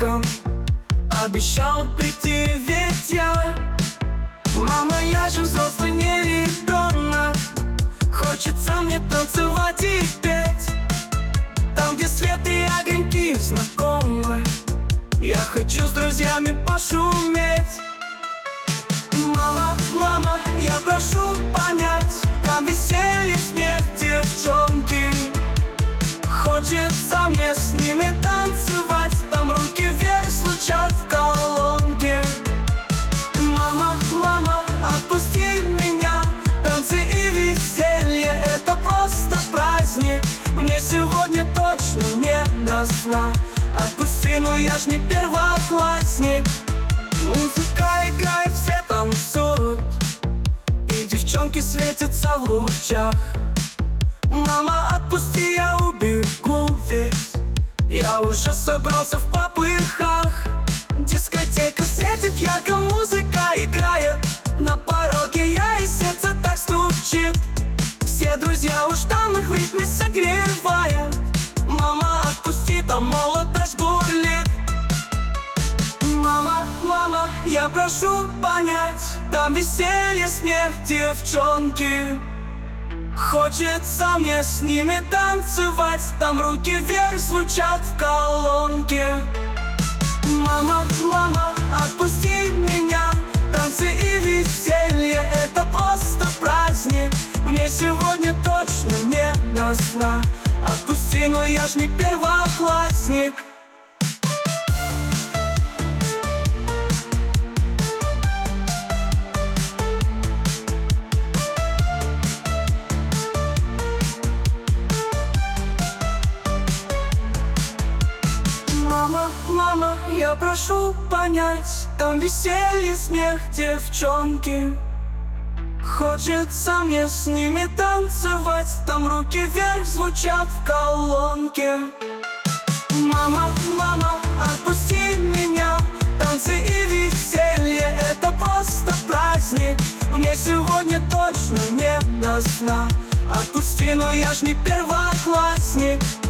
праздником обещал прийти, ведь я. Мама, я же взрослый, не ребенок. Хочется мне танцевать и петь там, где свет и огоньки знакомы. Я хочу с друзьями пошуметь. Мама, мама, я прошу понять, там веселье, смех, девчонки. Хочется мне с ними танцевать, там руки вверх звучат в колонке. Мама, мама, отпусти меня, танцы и веселье — это просто праздник. Мне сегодня точно не до сна. Отпусти, но я ж не первоклассник. Музыка играет, все танцуют, и девчонки светятся в лучах. Мама, отпусти, я убегу весь. Я уже собрался в попыхах. Дискотека светит, ярко музыка играет. На пороге я, и сердце так стучит. Все друзья уж там, их в ритме согревая. Мама, отпусти, там молодость бурлит. Мама, мама, я прошу понять, там веселье, смех, девчонки. Хочется мне с ними танцевать, там руки вверх звучат в колонке. Мама, мама, отпусти меня, танцы и веселье — это просто праздник. Мне сегодня точно не до сна. Отпусти, но я ж не первоклассник. Мама, мама, я прошу понять, там веселье, смех, девчонки. Хочется мне с ними танцевать, там руки вверх звучат в колонке. Мама, мама, отпусти меня, танцы и веселье — это просто праздник. Мне сегодня точно не до сна. Отпусти, но я ж не первоклассник.